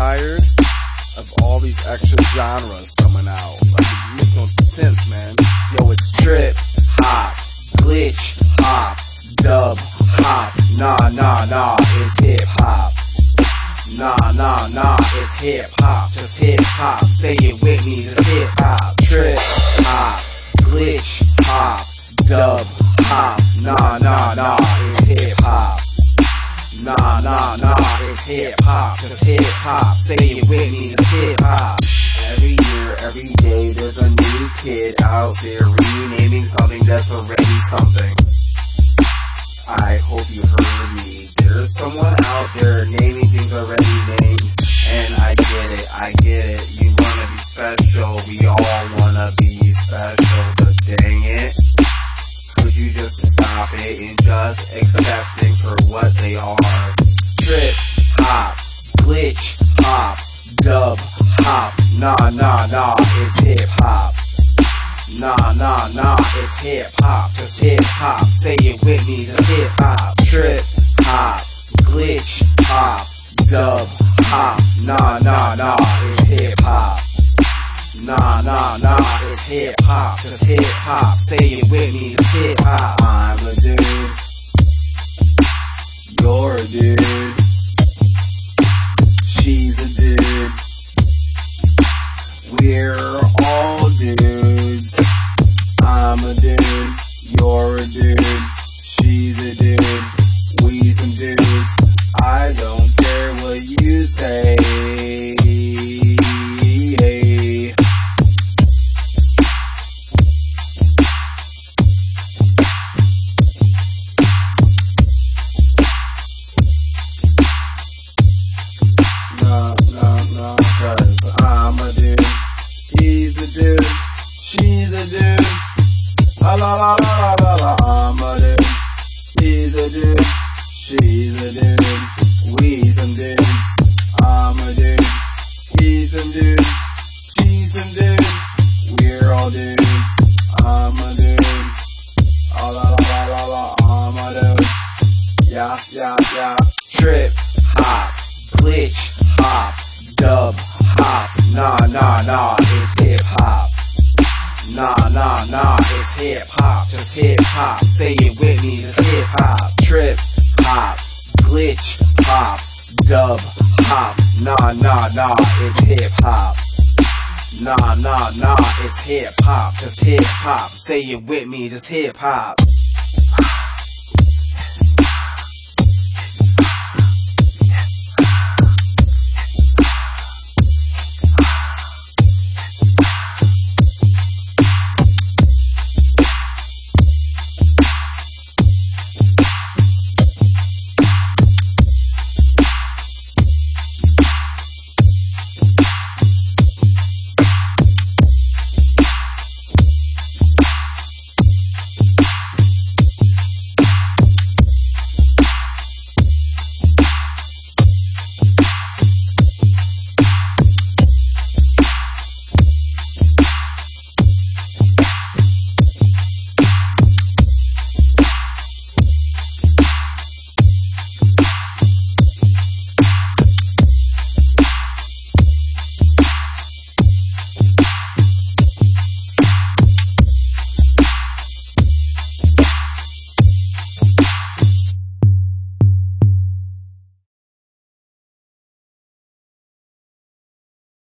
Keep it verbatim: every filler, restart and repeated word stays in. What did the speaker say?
tired of all these extra genres coming out. Like, it makes no sense, man. Yo, it's trip, hop, glitch, hop, dub, hop. Nah, nah, nah, it's hip hop. Nah, nah, nah, it's hip hop. Just hip hop. Say it with me, just hip hop. Trip, hop, glitch, hop, dub, hop. Nah, nah, nah, it's hip hop. Nah, nah, nah, it's hip hop. Just hip hop. Say it with me, just hip hop. Every year, every day, there's a new kid out there renaming something that's already something. I hope you heard me. There's someone out there naming things already named. And I get it, I get it. You wanna be special, we all wanna be special. But dang it, could you just stop it and just accept things for what they are? Trip, hop, glitch, hop, dub, hop. Nah, nah, nah, it's hip hop. Nah, nah, nah, it's hip hop. Just hip hop. Say it with me, just hip hop. Trip, hop, glitch, hop, dub, hop. Nah, nah, nah, it's hip hop. Nah, nah, nah, it's hip hop. Just hip hop. Say it with me, just hip hop. I'm a dude. You're a dude. She's a dude. We're all dudes. I'm a dude. You're a dude. She's a dude. We some dudes. I don't care what you say. No, no, no, cause I'm a dude. He's a dude. She's a dude. La la la la la la. I'm a dude. He's a dude. She's a dude. We some dudes. I'm a dude. He's some dude. She's some dude. We're all dudes. I'm a dude. Oh la la la la la. I'm a dude. Yeah, yeah, yeah. Trip, hop, glitch, hop, dub, hop. Nah, nah, nah, it's hip hop. Nah, nah, nah, it's hip hop. Just hip hop. Say it with me, just hip hop. Trip, hop, glitch, hop, dub, hop. Nah, nah, nah, it's hip hop. Nah, nah, nah, it's hip hop. Just hip hop. Say it with me, just hip hop.